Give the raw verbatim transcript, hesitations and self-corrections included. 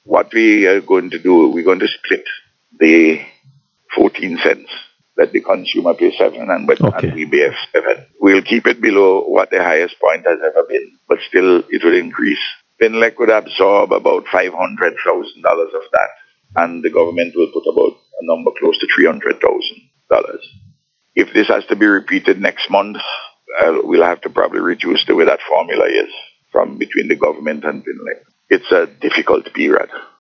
what we are going to do, we're going to split the fourteen cents that the consumer pays seven and, but, Okay. and we pay seven. We'll keep it below what the highest point has ever been, but still it will increase. Finlec would absorb about five hundred thousand dollars of that, and the government will put about a number close to three hundred thousand dollars. If this has to be repeated next month, uh, we'll have to probably reduce the way that formula is from between the government and Finlec. It's a difficult period.